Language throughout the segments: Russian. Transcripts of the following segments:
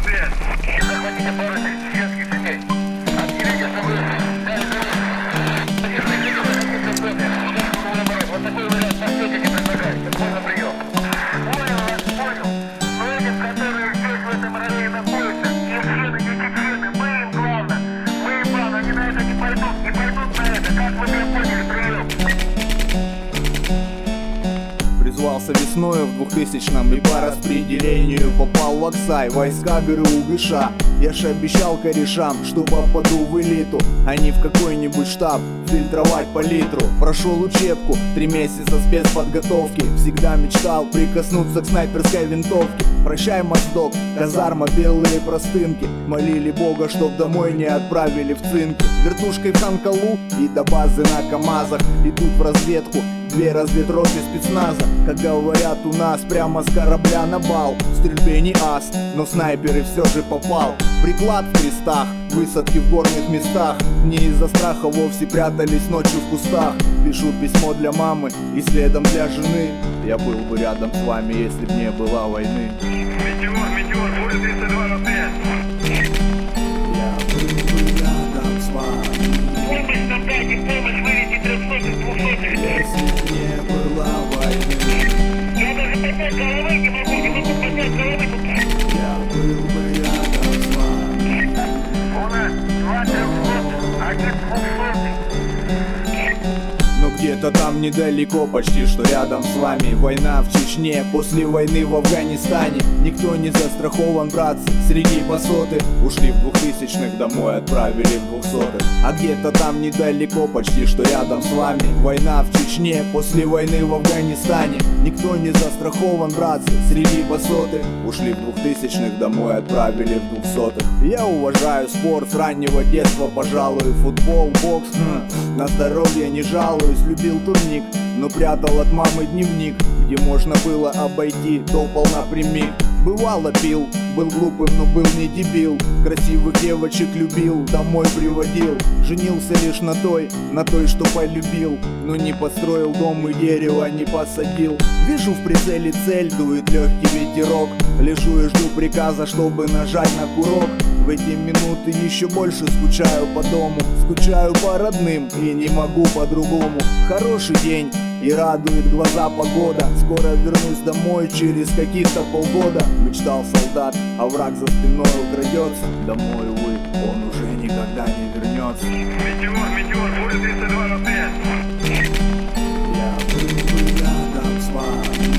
Захватите пару чеченских детей. Отделите собой. Вот такой вариант наркотики предлагается. Понял прием. Понял вас, понял. Но этим, которые здесь в этом районе находятся, чечены, не чечены, мы им главное. Мы им главное, они на это не пойдут. Не пойдут на это. Как вы меня поняли, прием. Призвался весною в 2000-м и по распределению попал в Аксай, войска ГРУ-ГШ. Я ж обещал корешам, что попаду в элиту, а не в какой-нибудь штаб фильтровать по литру. Прошел учебку, 3 месяца спецподготовки. Всегда мечтал прикоснуться к снайперской винтовке. Прощай, Моздок, казарма, белые простынки. Молили Бога, чтоб домой не отправили в цинки. Вертушкой в Ханкалу и до базы на КамАЗах. Идут в разведку 2 разведроты спецназа. Как говорят у нас, прямо с корабля на бал. В стрельбе не ас, но в снайперы все же попал. Приклад в крестах, высадки в горных местах. Не из-за страха вовсе прятались ночью в кустах. Пишу письмо для мамы и следом для жены. Я был бы рядом с вами, если б не было войны. Метеор, буря 30205. Я был бы рядом с вами. Помощь нам дайте, помощь, вывести 300-х, 200-х. Если б не было войны. Я даже поднять головы не могу поднять головы. Я был бы рядом с вами. У нас 2 300-х, 1 200-х. Но где-то там недалеко, почти что рядом с вами. Война в Чечне, после войны в Афганистане. Никто не застрахован, братцы, среди басоты. Ушли в 2000-х, домой отправили в 200-х. А где-то там недалеко, почти что рядом с вами. Война в Чечне, после войны в Афганистане. Никто не застрахован, братцы, среди басоты. Ушли в 2000-х, домой отправили в 200-х. Я уважаю спорт с раннего детства, пожалуй. Футбол, бокс, на здоровье не жалуюсь. Любил турник, но прятал от мамы дневник, где можно было обойти, топал напрямик. Бывало пил, был глупым, но был не дебил. Красивых девочек любил, домой приводил. Женился лишь на той, что полюбил. Но не построил дом и дерево не посадил. Вижу в прицеле цель, дует легкий ветерок. Лежу и жду приказа, чтобы нажать на курок. В эти минуты еще больше скучаю по дому. Скучаю по родным и не могу по-другому. Хороший день и радует глаза погода. Скоро вернусь домой через каких-то полгода. Мечтал солдат, а враг за спиной украдется. Домой, увы, он уже никогда не вернется. Метеор, буря 30205. Я был бы рядом с вами.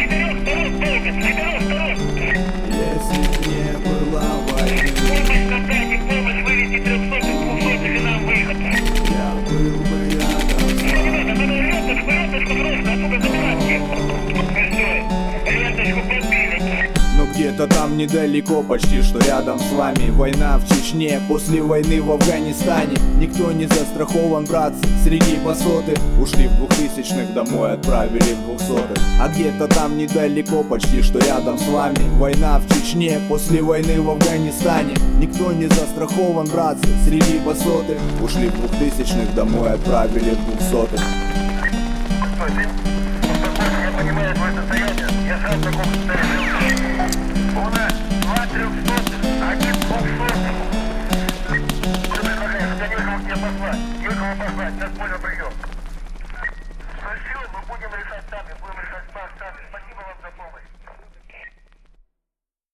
Если б не было войны. Помощь нам дайте, помощь, вывести 300-х, 200-х и нам выход. Я был бы рядом с вами. Ленточку срочно, оттуда забирайте. Ленточку подбили. Но где-то там недалеко, почти что рядом с вами. Война в Чечне, после войны в Афганистане. Никто не застрахован, братцы, среди басоты. Ушли в 2000-х, домой отправили в 200-х. А где-то там недалеко, почти что рядом с вами. Война в Чечне, после войны в Афганистане. Никто не застрахован, братцы, среди басоты. Ушли в 2000-х, домой отправили в 200-х.